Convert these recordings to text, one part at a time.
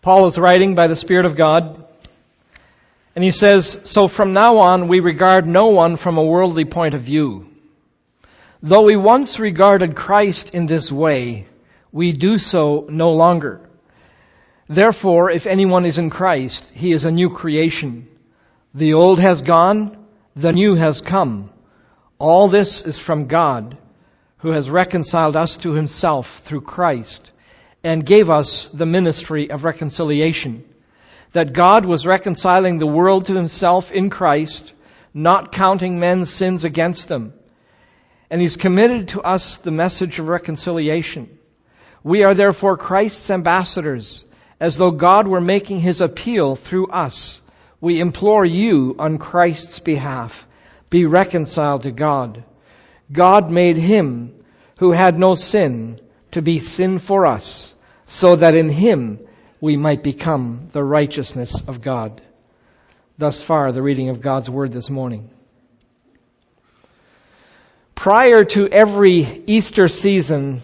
Paul is writing by the Spirit of God, and he says, "So from now on we regard no one from a worldly point of view. Though we once regarded Christ in this way, we do so no longer. Therefore, if anyone is in Christ, he is a new creation. The old has gone, the new has come. All this is from God, who has reconciled us to himself through Christ, and gave us the ministry of reconciliation, that God was reconciling the world to himself in Christ, not counting men's sins against them. And he's committed to us the message of reconciliation. We are therefore Christ's ambassadors, as though God were making his appeal through us. We implore you on Christ's behalf, be reconciled to God. God made him who had no sin to be sin for us, so that in him we might become the righteousness of God." Thus far, the reading of God's Word this morning. Prior to every Easter season,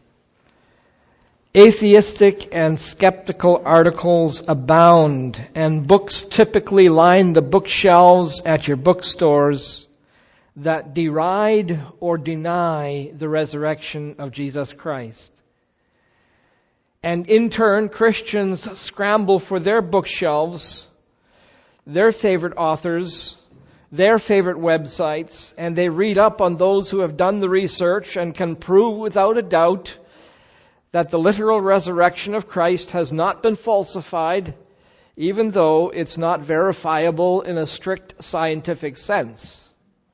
atheistic and skeptical articles abound, and books typically line the bookshelves at your bookstores that deride or deny the resurrection of Jesus Christ. And in turn, Christians scramble for their bookshelves, their favorite authors, their favorite websites, and they read up on those who have done the research and can prove without a doubt that the literal resurrection of Christ has not been falsified, even though it's not verifiable in a strict scientific sense.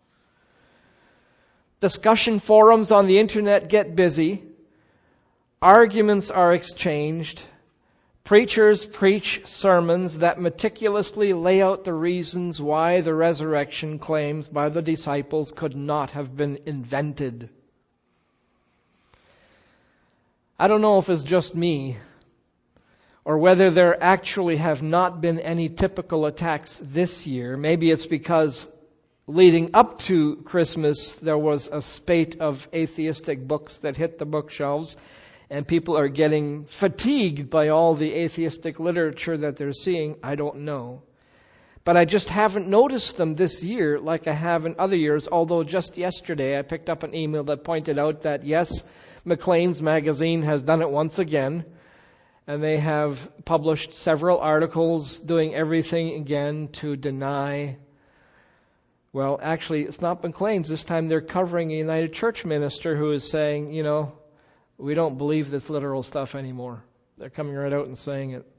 Discussion forums on the internet get busy. Arguments are exchanged. Preachers preach sermons that meticulously lay out the reasons why the resurrection claims by the disciples could not have been invented. I don't know if it's just me, or whether there actually have not been any typical attacks this year. Maybe it's because leading up to Christmas there was a spate of atheistic books that hit the bookshelves, and people are getting fatigued by all the atheistic literature that they're seeing. I don't know. But I just haven't noticed them this year like I have in other years, although just yesterday I picked up an email that pointed out that, yes, Maclean's magazine has done it once again, and they have published several articles doing everything again to deny. Well, actually, it's not Maclean's. This time they're covering a United Church minister who is saying, we don't believe this literal stuff anymore. They're coming right out and saying it.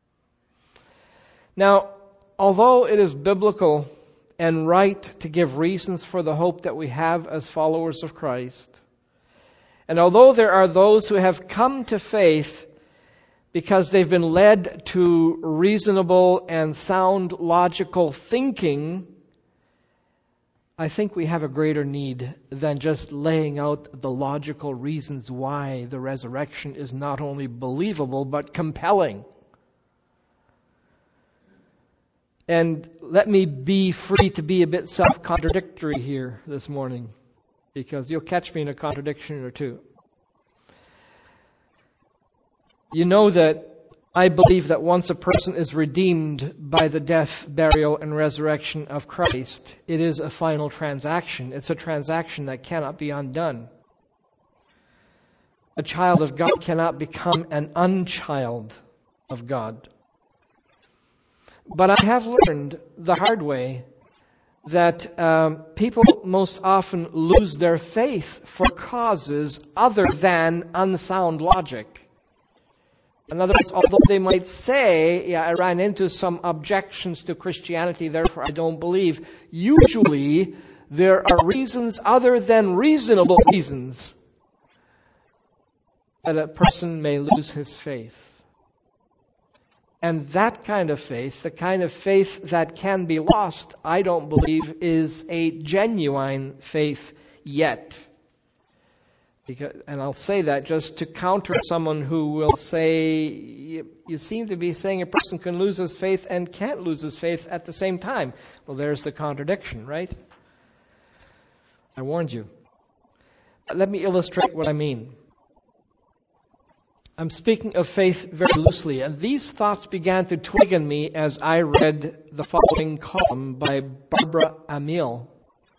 Now, although it is biblical and right to give reasons for the hope that we have as followers of Christ, and although there are those who have come to faith because they've been led to reasonable and sound logical thinking, I think we have a greater need than just laying out the logical reasons why the resurrection is not only believable but compelling. And let me be free to be a bit self-contradictory here this morning, because you'll catch me in a contradiction or two. You know that I believe that once a person is redeemed by the death, burial, and resurrection of Christ, it is a final transaction. It's a transaction that cannot be undone. A child of God cannot become an unchild of God. But I have learned the hard way that people most often lose their faith for causes other than unsound logic. In other words, although they might say, I ran into some objections to Christianity, therefore I don't believe, usually there are reasons other than reasonable reasons that a person may lose his faith. And that kind of faith, the kind of faith that can be lost, I don't believe is a genuine faith yet. And I'll say that just to counter someone who will say, you seem to be saying a person can lose his faith and can't lose his faith at the same time. Well, there's the contradiction, right? I warned you. Let me illustrate what I mean. I'm speaking of faith very loosely, and these thoughts began to twig in me as I read the following column by Barbara Amiel,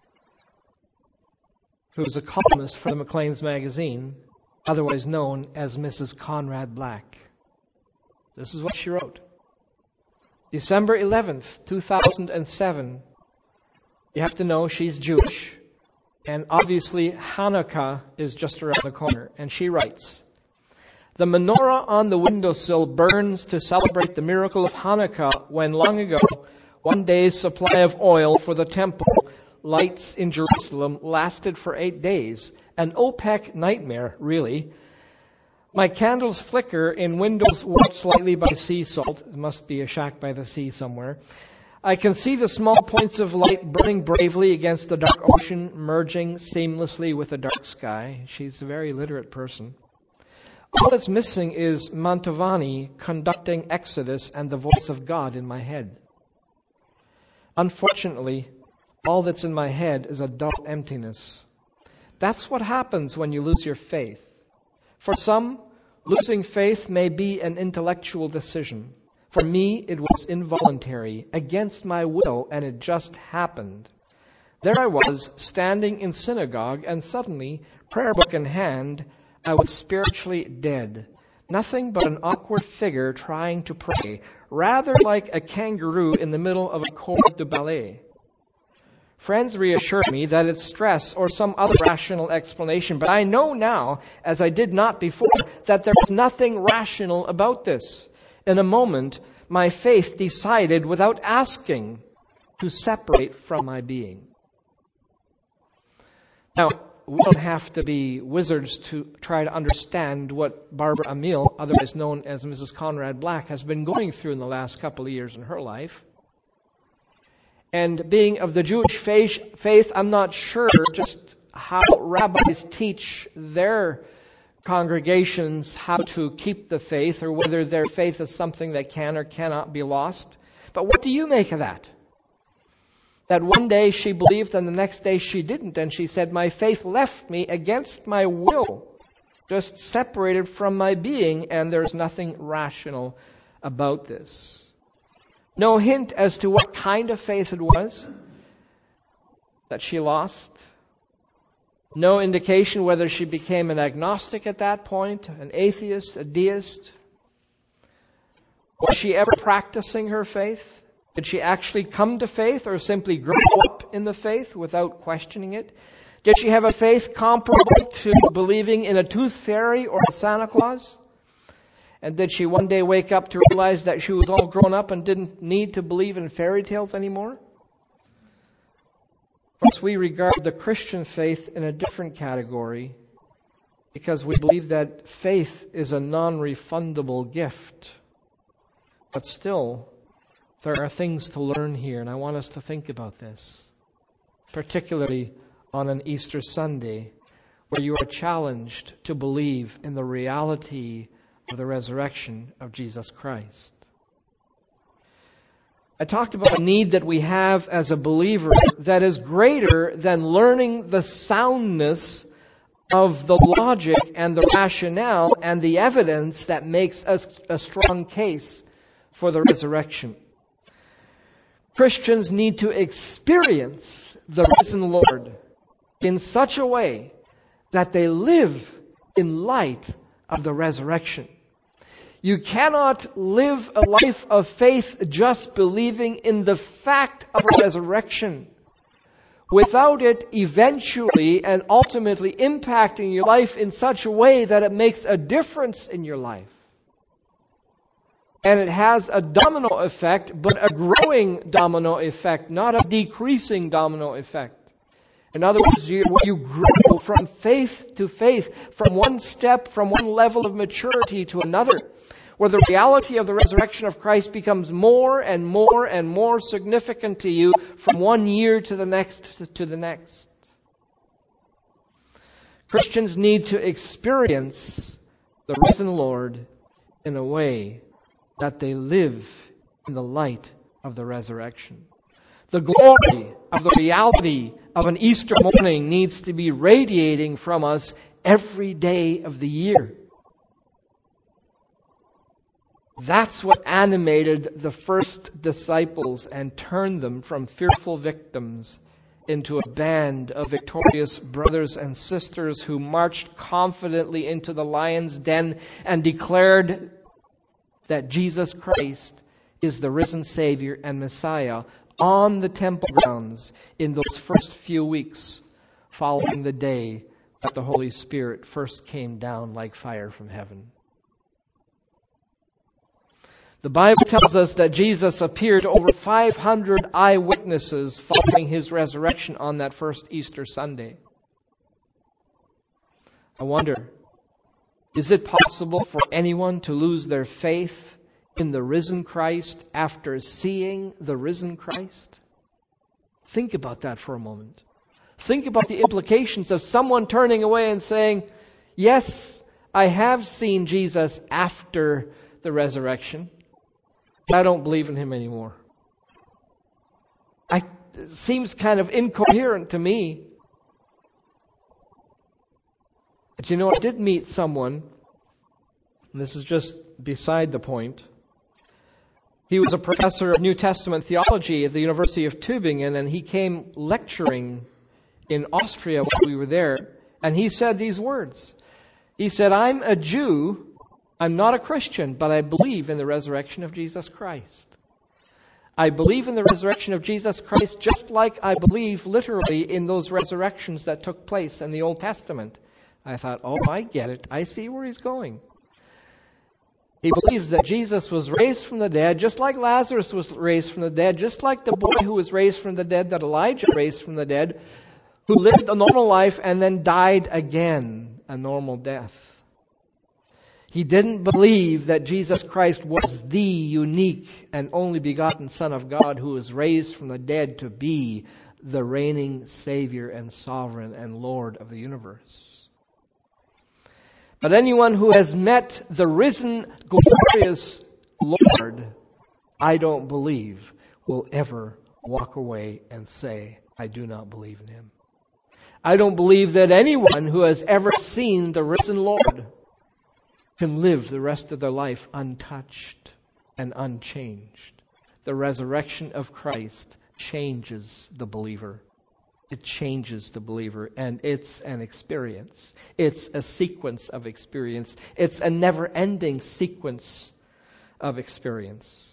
who is a columnist for the Maclean's magazine, otherwise known as Mrs. Conrad Black. This is what she wrote. December 11th, 2007. You have to know she's Jewish, and obviously Hanukkah is just around the corner. And she writes, "The menorah on the windowsill burns to celebrate the miracle of Hanukkah when long ago, one day's supply of oil for the temple lights in Jerusalem lasted for 8 days. An OPEC nightmare, really. My candles flicker in windows warped slightly by sea salt." It must be a shack by the sea somewhere. "I can see the small points of light burning bravely against the dark ocean, merging seamlessly with the dark sky." She's a very literate person. "All that's missing is Mantovani conducting Exodus and the voice of God in my head. Unfortunately, all that's in my head is a dull emptiness. That's what happens when you lose your faith. For some, losing faith may be an intellectual decision. For me, it was involuntary, against my will, and it just happened. There I was, standing in synagogue, and suddenly, prayer book in hand, I was spiritually dead. Nothing but an awkward figure trying to pray, rather like a kangaroo in the middle of a corps de ballet. Friends reassure me that it's stress or some other rational explanation, but I know now, as I did not before, that there was nothing rational about this. In a moment, my faith decided, without asking, to separate from my being." Now, we don't have to be wizards to try to understand what Barbara Amiel, otherwise known as Mrs. Conrad Black, has been going through in the last couple of years in her life. And being of the Jewish faith, I'm not sure just how rabbis teach their congregations how to keep the faith, or whether their faith is something that can or cannot be lost. But what do you make of that? That one day she believed and the next day she didn't, and she said, "My faith left me against my will, just separated from my being, and there's nothing rational about this." No hint as to what kind of faith it was that she lost. No indication whether she became an agnostic at that point, an atheist, a deist. Was she ever practicing her faith? Did she actually come to faith or simply grow up in the faith without questioning it? Did she have a faith comparable to believing in a tooth fairy or a Santa Claus? And did she one day wake up to realize that she was all grown up and didn't need to believe in fairy tales anymore? Thus, we regard the Christian faith in a different category because we believe that faith is a non-refundable gift. But still, there are things to learn here, and I want us to think about this, particularly on an Easter Sunday, where you are challenged to believe in the reality of the resurrection of Jesus Christ. I talked about a need that we have as a believer that is greater than learning the soundness of the logic and the rationale and the evidence that makes us a strong case for the resurrection. Christians need to experience the risen Lord in such a way that they live in light of the resurrection. You cannot live a life of faith just believing in the fact of a resurrection without it eventually and ultimately impacting your life in such a way that it makes a difference in your life. And it has a domino effect, but a growing domino effect, not a decreasing domino effect. In other words, you grow from faith to faith, from one step, from one level of maturity to another, where the reality of the resurrection of Christ becomes more and more and more significant to you from one year to the next to the next. Christians need to experience the risen Lord in a way that they live in the light of the resurrection. The glory of the reality of an Easter morning needs to be radiating from us every day of the year. That's what animated the first disciples and turned them from fearful victims into a band of victorious brothers and sisters who marched confidently into the lion's den and declared that Jesus Christ is the risen Savior and Messiah on the temple grounds in those first few weeks following the day that the Holy Spirit first came down like fire from heaven. The Bible tells us that Jesus appeared to over 500 eyewitnesses following his resurrection on that first Easter Sunday. I wonder, is it possible for anyone to lose their faith in the risen Christ after seeing the risen Christ? Think about that for a moment. Think about the implications of someone turning away and saying, yes, I have seen Jesus after the resurrection. I don't believe in him anymore. It seems kind of incoherent to me. But I did meet someone, and this is just beside the point. He was a professor of New Testament theology at the University of Tübingen, and he came lecturing in Austria while we were there, and he said these words. He said, I'm a Jew. I'm not a Christian, but I believe in the resurrection of Jesus Christ. I believe in the resurrection of Jesus Christ just like I believe literally in those resurrections that took place in the Old Testament. I thought, I get it. I see where he's going. He believes that Jesus was raised from the dead, just like Lazarus was raised from the dead, just like the boy who was raised from the dead that Elijah raised from the dead, who lived a normal life and then died again, a normal death. He didn't believe that Jesus Christ was the unique and only begotten Son of God who was raised from the dead to be the reigning Savior and Sovereign and Lord of the universe. But anyone who has met the risen, glorious Lord, I don't believe, will ever walk away and say, I do not believe in him. I don't believe that anyone who has ever seen the risen Lord can live the rest of their life untouched and unchanged. The resurrection of Christ changes the believer. It changes the believer, and it's an experience. It's a sequence of experience. It's a never-ending sequence of experience.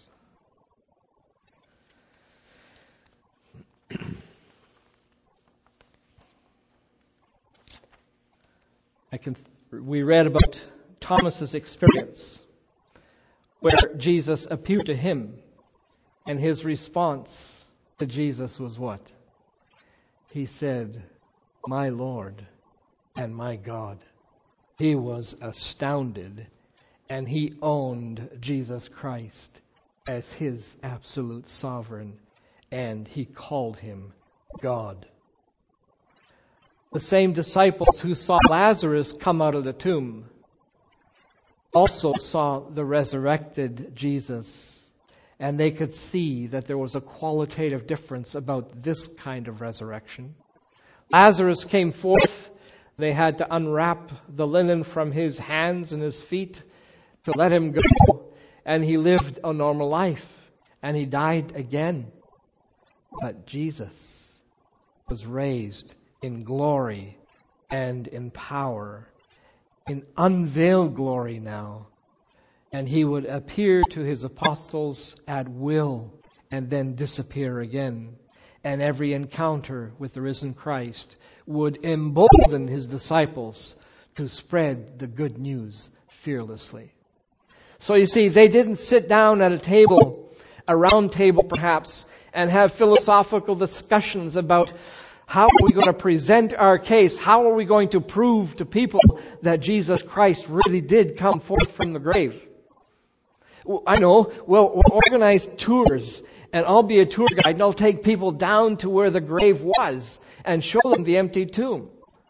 We read about Thomas's experience, where Jesus appeared to him, and his response to Jesus was what? He said, my Lord and my God. He was astounded, and he owned Jesus Christ as his absolute sovereign, and he called him God. The same disciples who saw Lazarus come out of the tomb also saw the resurrected Jesus, and they could see that there was a qualitative difference about this kind of resurrection. Lazarus came forth. They had to unwrap the linen from his hands and his feet to let him go, and he lived a normal life, and he died again. But Jesus was raised in glory and in power, in unveiled glory now. And he would appear to his apostles at will and then disappear again. And every encounter with the risen Christ would embolden his disciples to spread the good news fearlessly. So you see, they didn't sit down at a table, a round table perhaps, and have philosophical discussions about how are we going to present our case? How are we going to prove to people that Jesus Christ really did come forth from the grave? I know, we'll organize tours, and I'll be a tour guide, and I'll take people down to where the grave was and show them the empty tomb.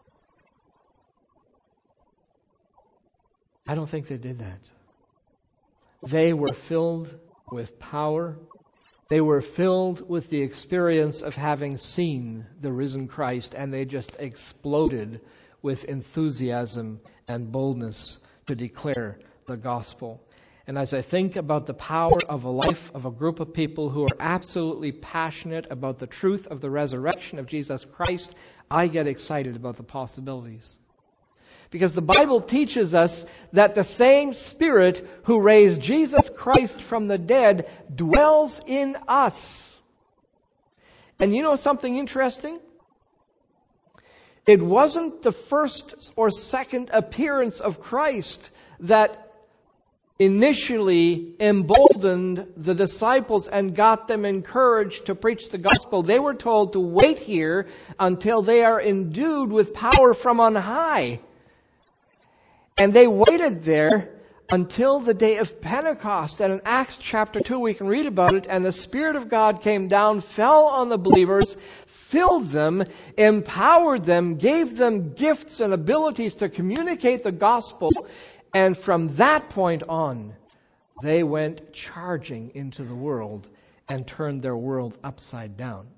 I don't think they did that. They were filled with power. They were filled with the experience of having seen the risen Christ, and they just exploded with enthusiasm and boldness to declare the gospel. And as I think about the power of a life of a group of people who are absolutely passionate about the truth of the resurrection of Jesus Christ, I get excited about the possibilities. Because the Bible teaches us that the same Spirit who raised Jesus Christ from the dead dwells in us. And you know something interesting? It wasn't the first or second appearance of Christ that initially emboldened the disciples and got them encouraged to preach the gospel. They were told to wait here until they are endued with power from on high. And they waited there until the day of Pentecost. And in Acts chapter 2 we can read about it. And the Spirit of God came down, fell on the believers, filled them, empowered them, gave them gifts and abilities to communicate the gospel. And from that point on, they went charging into the world and turned their world upside down.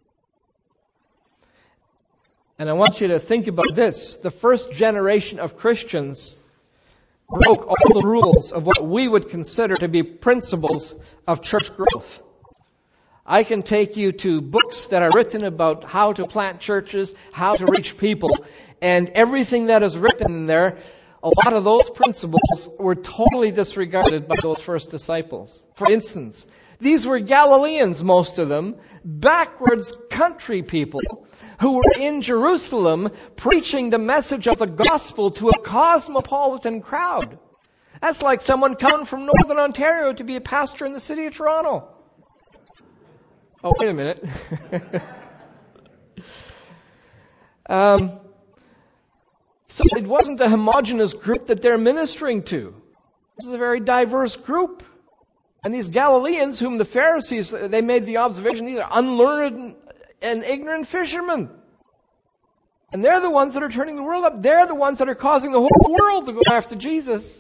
And I want you to think about this. The first generation of Christians broke all the rules of what we would consider to be principles of church growth. I can take you to books that are written about how to plant churches, how to reach people, and everything that is written in there, a lot of those principles were totally disregarded by those first disciples. For instance, these were Galileans, most of them, backwards country people who were in Jerusalem preaching the message of the gospel to a cosmopolitan crowd. That's like someone coming from Northern Ontario to be a pastor in the city of Toronto. Oh, wait a minute. So it wasn't a homogeneous group that they're ministering to. This is a very diverse group. And these Galileans, whom the Pharisees, they made the observation, these are unlearned and ignorant fishermen. And they're the ones that are turning the world up. They're the ones that are causing the whole world to go after Jesus.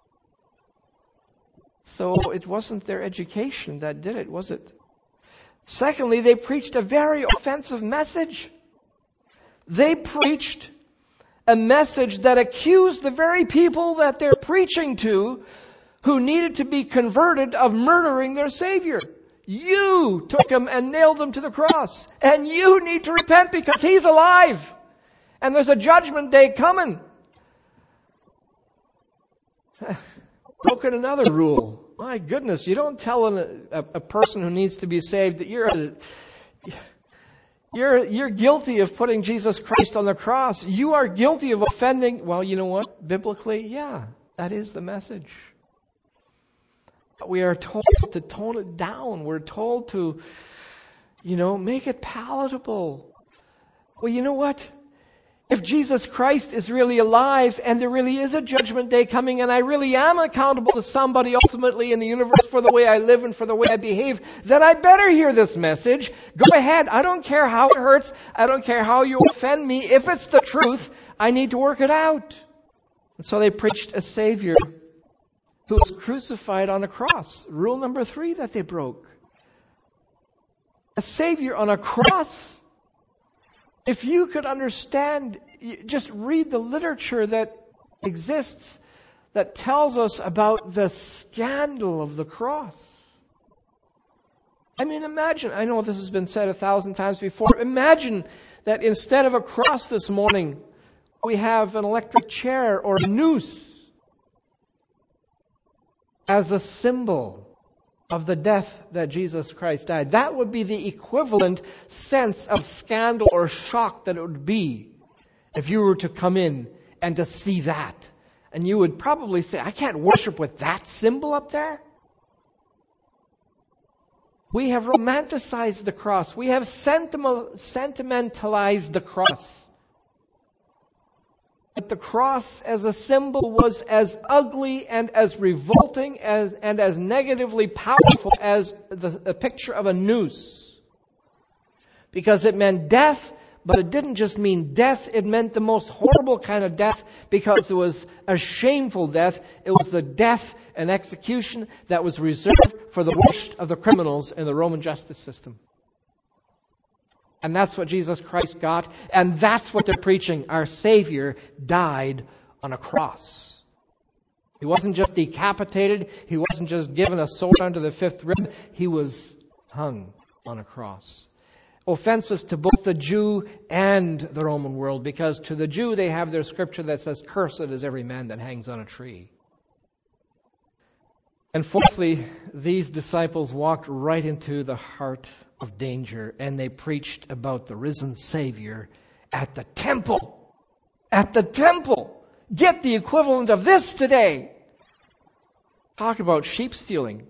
So it wasn't their education that did it, was it? Secondly, they preached a very offensive message. They preached a message that accused the very people that they're preaching to, who needed to be converted, of murdering their Savior. You took him and nailed him to the cross. And you need to repent because he's alive. And there's a judgment day coming. Broken another rule. My goodness, you don't tell a person who needs to be saved that you're guilty of putting Jesus Christ on the cross. You are guilty of offending. Well, you know what? Biblically, yeah, that is the message. But we are told to tone it down. We're told to, make it palatable. Well, you know what? If Jesus Christ is really alive and there really is a judgment day coming and I really am accountable to somebody ultimately in the universe for the way I live and for the way I behave, then I better hear this message. Go ahead. I don't care how it hurts. I don't care how you offend me. If it's the truth, I need to work it out. And so they preached a Savior who was crucified on a cross. Rule number 3 that they broke. A Savior on a cross. If you could understand, just read the literature that exists that tells us about the scandal of the cross. I mean, imagine, I know this has been said 1,000 times before, imagine that instead of a cross this morning, we have an electric chair or a noose as a symbol of the death that Jesus Christ died. That would be the equivalent sense of scandal or shock that it would be if you were to come in and to see that. And you would probably say, I can't worship with that symbol up there. We have romanticized the cross. We have sentimentalized the cross. But the cross as a symbol was as ugly and as revolting and as negatively powerful as a picture of a noose. Because it meant death, but it didn't just mean death. It meant the most horrible kind of death because it was a shameful death. It was the death and execution that was reserved for the worst of the criminals in the Roman justice system. And that's what Jesus Christ got. And that's what they're preaching. Our Savior died on a cross. He wasn't just decapitated. He wasn't just given a sword under the fifth rib. He was hung on a cross. Offensive to both the Jew and the Roman world, because to the Jew they have their scripture that says, "Cursed is every man that hangs on a tree." And fourthly, these disciples walked right into the heart of danger, and they preached about the risen Savior at the temple. At the temple! Get the equivalent of this today! Talk about sheep stealing.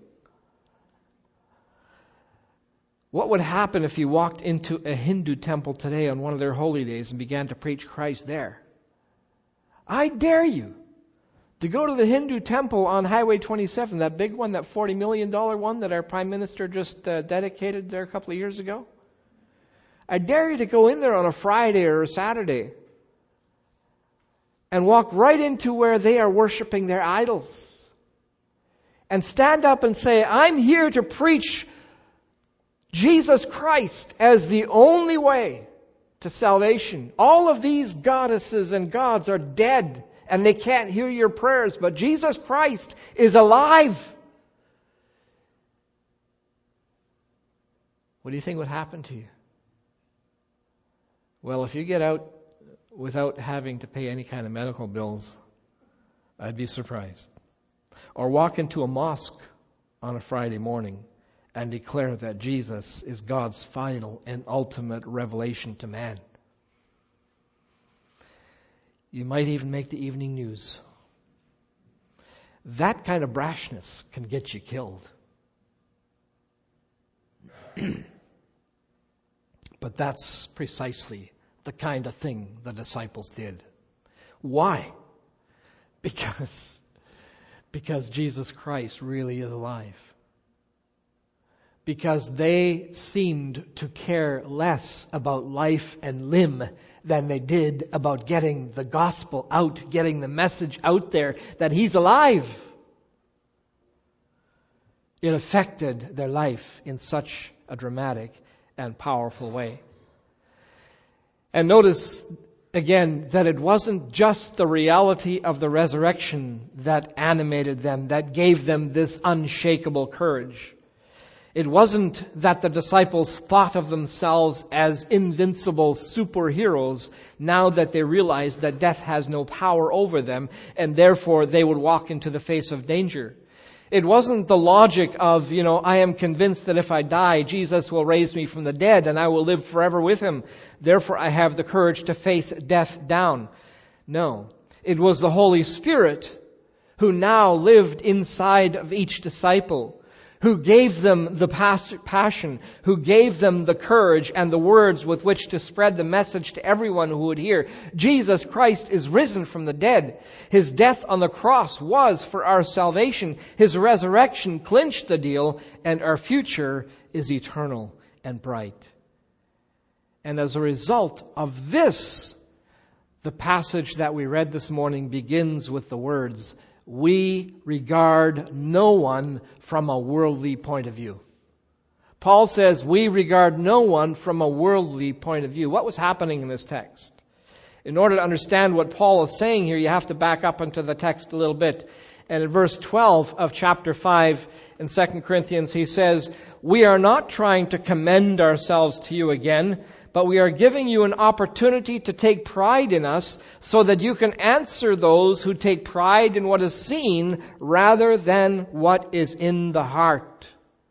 What would happen if you walked into a Hindu temple today on one of their holy days and began to preach Christ there? I dare you to go to the Hindu temple on Highway 27, that big one, that $40 million one that our Prime Minister just dedicated there a couple of years ago. I dare you to go in there on a Friday or a Saturday and walk right into where they are worshiping their idols and stand up and say, "I'm here to preach Jesus Christ as the only way to salvation. All of these goddesses and gods are dead and they can't hear your prayers, but Jesus Christ is alive." What do you think would happen to you? Well, if you get out without having to pay any kind of medical bills, I'd be surprised. Or walk into a mosque on a Friday morning and declare that Jesus is God's final and ultimate revelation to man. You might even make the evening news. That kind of brashness can get you killed. But that's precisely the kind of thing the disciples did. Why? Because Jesus Christ really is alive. Because they seemed to care less about life and limb than they did about getting the gospel out, getting the message out there that He's alive. It affected their life in such a dramatic and powerful way. And notice again that it wasn't just the reality of the resurrection that animated them, that gave them this unshakable courage. It wasn't that the disciples thought of themselves as invincible superheroes now that they realized that death has no power over them and therefore they would walk into the face of danger. It wasn't the logic of, I am convinced that if I die, Jesus will raise me from the dead and I will live forever with Him. Therefore I have the courage to face death down. No, it was the Holy Spirit who now lived inside of each disciple, who gave them the passion, who gave them the courage and the words with which to spread the message to everyone who would hear. Jesus Christ is risen from the dead. His death on the cross was for our salvation. His resurrection clinched the deal, and our future is eternal and bright. And as a result of this, the passage that we read this morning begins with the words, "We regard no one from a worldly point of view." Paul says, we regard no one from a worldly point of view. What was happening in this text? In order to understand what Paul is saying here, you have to back up into the text a little bit. And in verse 12 of chapter 5 in 2 Corinthians, he says, "We are not trying to commend ourselves to you again, but we are giving you an opportunity to take pride in us so that you can answer those who take pride in what is seen rather than what is in the heart."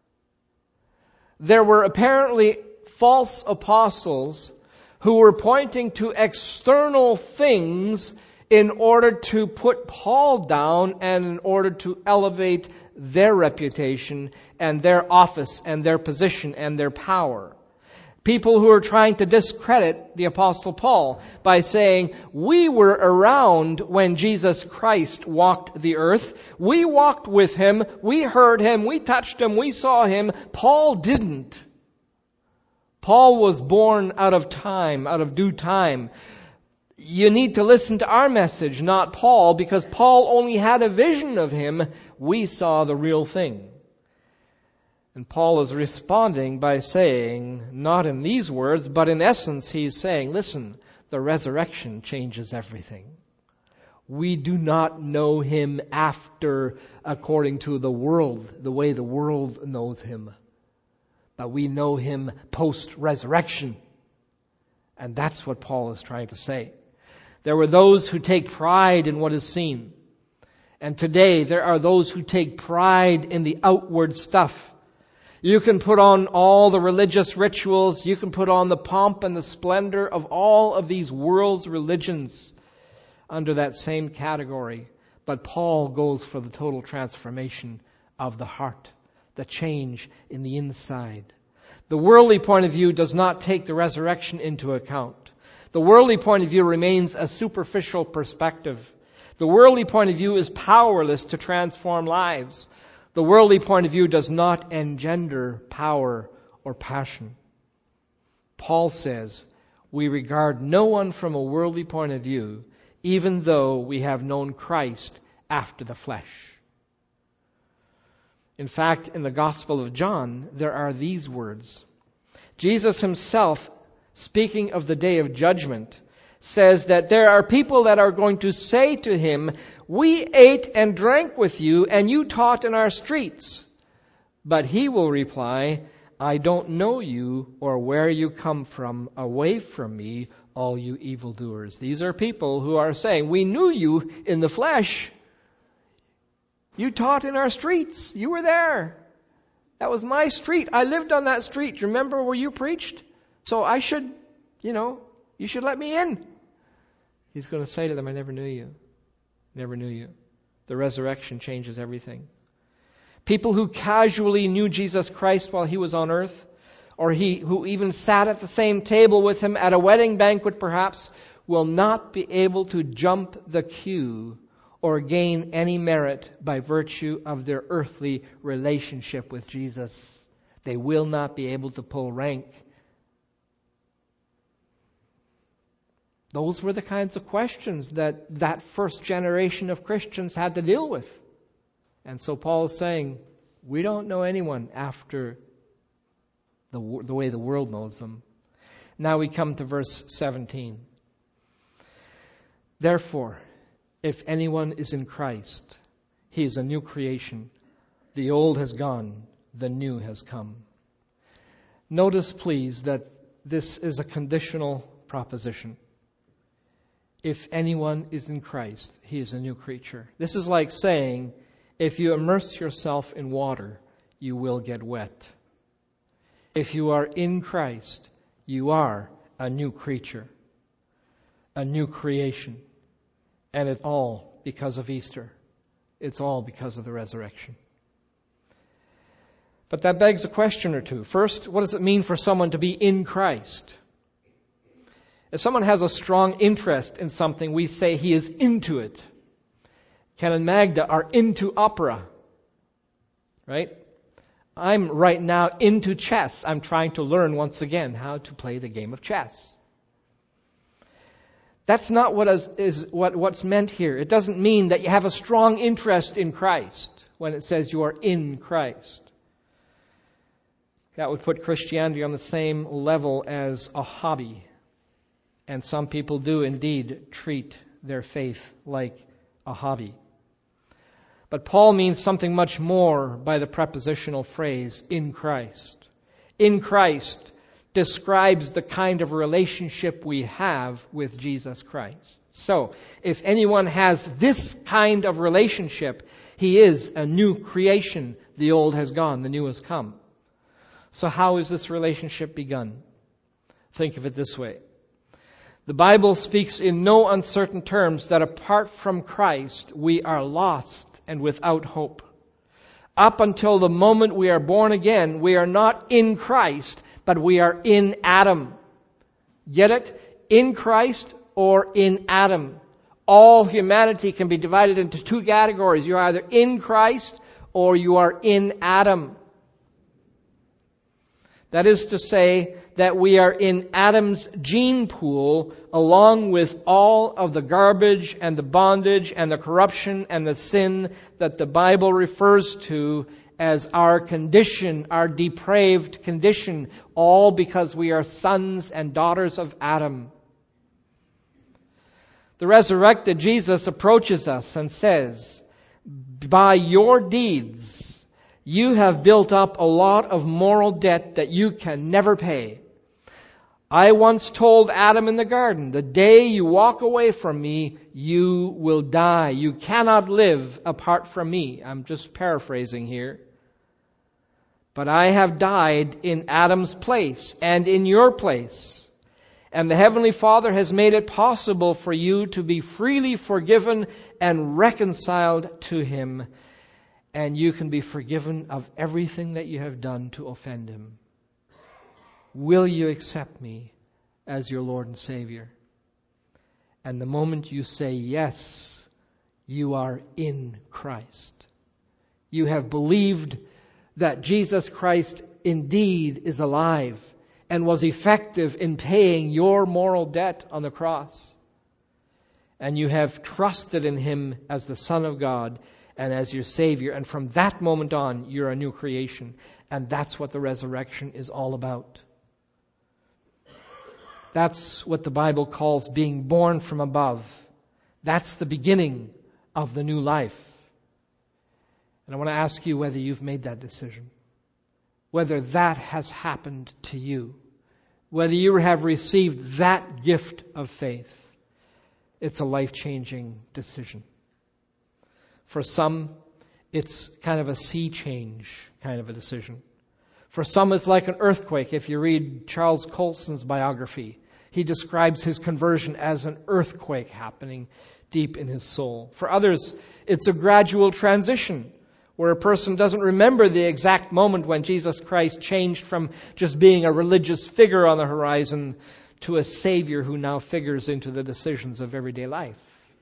There were apparently false apostles who were pointing to external things in order to put Paul down and in order to elevate their reputation and their office and their position and their power. People who are trying to discredit the Apostle Paul by saying, we were around when Jesus Christ walked the earth. We walked with Him. We heard Him. We touched Him. We saw Him. Paul didn't. Paul was born out of time, out of due time. You need to listen to our message, not Paul, because Paul only had a vision of Him. We saw the real thing. And Paul is responding by saying, not in these words, but in essence he's saying, listen, the resurrection changes everything. We do not know Him according to the world, the way the world knows Him. But we know Him post-resurrection. And that's what Paul is trying to say. There were those who take pride in what is seen. And today there are those who take pride in the outward stuff. You can put on all the religious rituals. You can put on the pomp and the splendor of all of these world's religions under that same category. But Paul goes for the total transformation of the heart, the change in the inside. The worldly point of view does not take the resurrection into account. The worldly point of view remains a superficial perspective. The worldly point of view is powerless to transform lives. The worldly point of view does not engender power or passion. Paul says, we regard no one from a worldly point of view, even though we have known Christ after the flesh. In fact, in the Gospel of John, there are these words. Jesus Himself, speaking of the day of judgment, says that there are people that are going to say to Him, we ate and drank with you, and you taught in our streets. But He will reply, I don't know you or where you come from. Away from me, all you evildoers. These are people who are saying, we knew you in the flesh. You taught in our streets. You were there. That was my street. I lived on that street. Do you remember where you preached? So I should, you should let me in. He's going to say to them, I never knew you. Never knew you. The resurrection changes everything. People who casually knew Jesus Christ while He was on earth, or who even sat at the same table with Him at a wedding banquet perhaps, will not be able to jump the queue or gain any merit by virtue of their earthly relationship with Jesus. They will not be able to pull rank. Those were the kinds of questions that first generation of Christians had to deal with. And so Paul is saying, we don't know anyone after the way the world knows them. Now we come to verse 17. Therefore, if anyone is in Christ, he is a new creation. The old has gone, the new has come. Notice, please, that this is a conditional proposition. If anyone is in Christ, he is a new creature. This is like saying, if you immerse yourself in water, you will get wet. If you are in Christ, you are a new creature, a new creation. And it's all because of Easter. It's all because of the resurrection. But that begs a question or two. First, what does it mean for someone to be in Christ? If someone has a strong interest in something, we say he is into it. Ken and Magda are into opera. Right? I'm right now into chess. I'm trying to learn once again how to play the game of chess. That's not what's meant here. It doesn't mean that you have a strong interest in Christ when it says you are in Christ. That would put Christianity on the same level as a hobby. And some people do indeed treat their faith like a hobby. But Paul means something much more by the prepositional phrase, in Christ. In Christ describes the kind of relationship we have with Jesus Christ. So, if anyone has this kind of relationship, he is a new creation. The old has gone, the new has come. So how is this relationship begun? Think of it this way. The Bible speaks in no uncertain terms that apart from Christ, we are lost and without hope. Up until the moment we are born again, we are not in Christ, but we are in Adam. Get it? In Christ or in Adam. All humanity can be divided into two categories. You are either in Christ or you are in Adam. That is to say that we are in Adam's gene pool along with all of the garbage and the bondage and the corruption and the sin that the Bible refers to as our condition, our depraved condition, all because we are sons and daughters of Adam. The resurrected Jesus approaches us and says, by your deeds, you have built up a lot of moral debt that you can never pay. I once told Adam in the garden, the day you walk away from me, you will die. You cannot live apart from me. I'm just paraphrasing here. But I have died in Adam's place and in your place. And the Heavenly Father has made it possible for you to be freely forgiven and reconciled to Him. And you can be forgiven of everything that you have done to offend Him. Will you accept me as your Lord and Savior? And the moment you say yes, you are in Christ. You have believed that Jesus Christ indeed is alive and was effective in paying your moral debt on the cross. And you have trusted in Him as the Son of God and as your Savior. And from that moment on, you're a new creation. And that's what the resurrection is all about. That's what the Bible calls being born from above. That's the beginning of the new life. And I want to ask you whether you've made that decision. Whether that has happened to you. Whether you have received that gift of faith. It's a life-changing decision. For some, it's kind of a sea change kind of a decision. For some, it's like an earthquake. If you read Charles Colson's biography, he describes his conversion as an earthquake happening deep in his soul. For others, it's a gradual transition where a person doesn't remember the exact moment when Jesus Christ changed from just being a religious figure on the horizon to a Savior who now figures into the decisions of everyday life.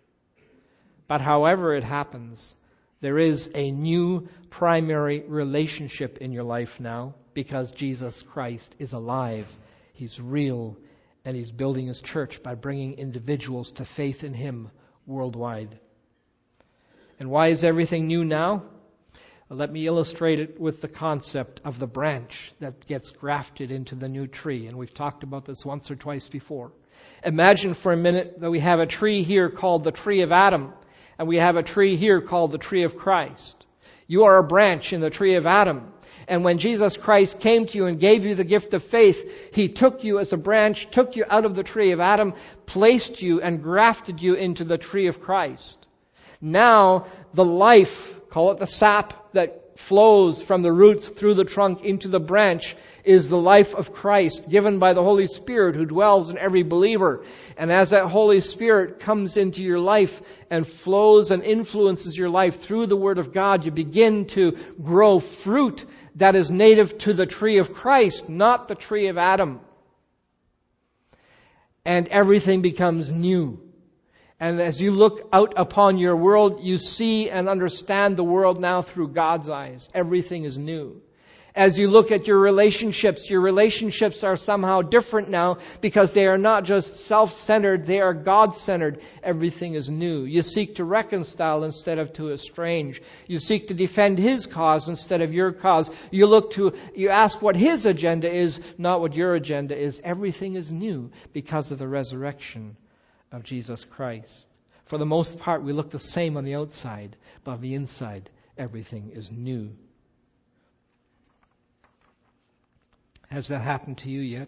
But however it happens, there is a new primary relationship in your life now because Jesus Christ is alive. He's real, and He's building His church by bringing individuals to faith in Him worldwide. And why is everything new now? Let me illustrate it with the concept of the branch that gets grafted into the new tree. And we've talked about this once or twice before. Imagine for a minute that we have a tree here called the tree of Adam, and we have a tree here called the tree of Christ. You are a branch in the tree of Adam. And when Jesus Christ came to you and gave you the gift of faith, He took you as a branch, took you out of the tree of Adam, placed you and grafted you into the tree of Christ. Now, the life, call it the sap that flows from the roots through the trunk into the branch, is the life of Christ given by the Holy Spirit who dwells in every believer. And as that Holy Spirit comes into your life and flows and influences your life through the Word of God, you begin to grow fruit that is native to the tree of Christ, not the tree of Adam. And everything becomes new. And as you look out upon your world, you see and understand the world now through God's eyes. Everything is new. As you look at your relationships are somehow different now because they are not just self-centered, they are God-centered. Everything is new. You seek to reconcile instead of to estrange. You seek to defend His cause instead of your cause. You ask what His agenda is, not what your agenda is. Everything is new because of the resurrection of Jesus Christ. For the most part, we look the same on the outside, but on the inside, everything is new. Has that happened to you yet?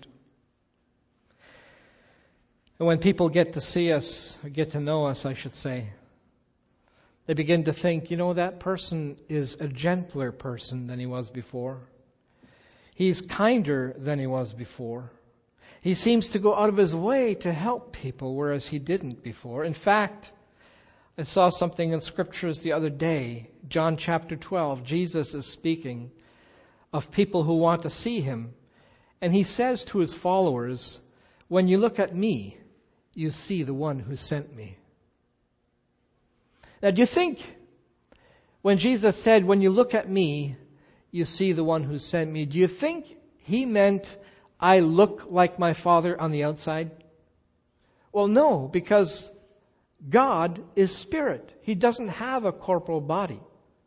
And when people get to see us, or get to know us, I should say, they begin to think, that person is a gentler person than he was before. He's kinder than he was before. He seems to go out of his way to help people, whereas he didn't before. In fact, I saw something in Scriptures the other day. John chapter 12, Jesus is speaking of people who want to see Him. And He says to His followers, when you look at me, you see the one who sent me. Now, do you think when Jesus said, when you look at me, you see the one who sent me, do you think He meant I look like my Father on the outside? Well, no, because God is spirit. He doesn't have a corporal body.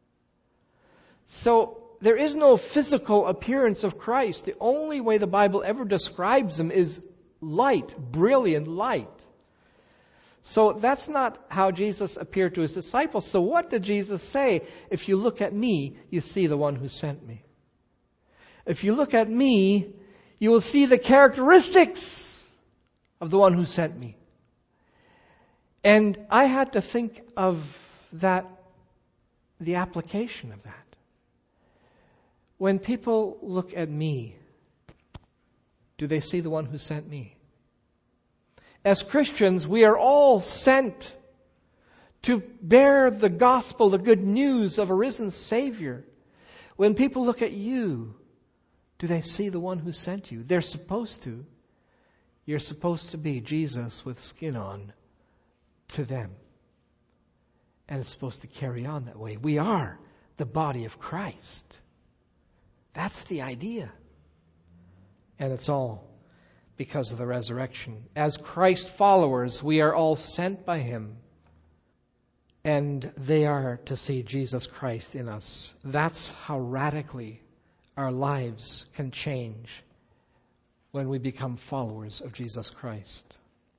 So there is no physical appearance of Christ. The only way the Bible ever describes Him is light, brilliant light. So that's not how Jesus appeared to his disciples. So what did Jesus say? If you look at me, you see the one who sent me. If you look at me, you will see the characteristics of the one who sent me. And I had to think of that, the application of that. When people look at me, do they see the one who sent me? As Christians, we are all sent to bear the gospel, the good news of a risen Savior. When people look at you, do they see the one who sent you? They're supposed to. You're supposed to be Jesus with skin on to them. And it's supposed to carry on that way. We are the body of Christ. That's the idea. And it's all because of the resurrection. As Christ followers, we are all sent by Him. And they are to see Jesus Christ in us. That's how radically our lives can change when we become followers of Jesus Christ.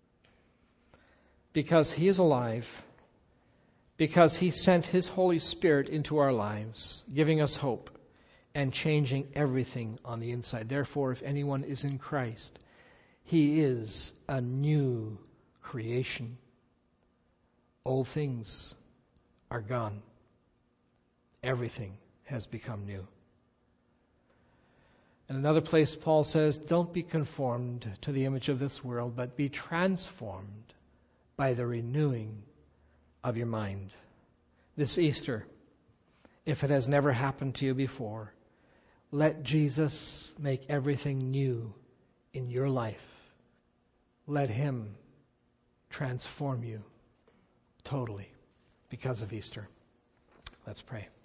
Because He is alive, because He sent His Holy Spirit into our lives, giving us hope and changing everything on the inside. Therefore, if anyone is in Christ, he is a new creation. Old things are gone. Everything has become new. In another place, Paul says, don't be conformed to the image of this world, but be transformed by the renewing of your mind. This Easter, if it has never happened to you before, let Jesus make everything new in your life. Let Him transform you totally because of Easter. Let's pray.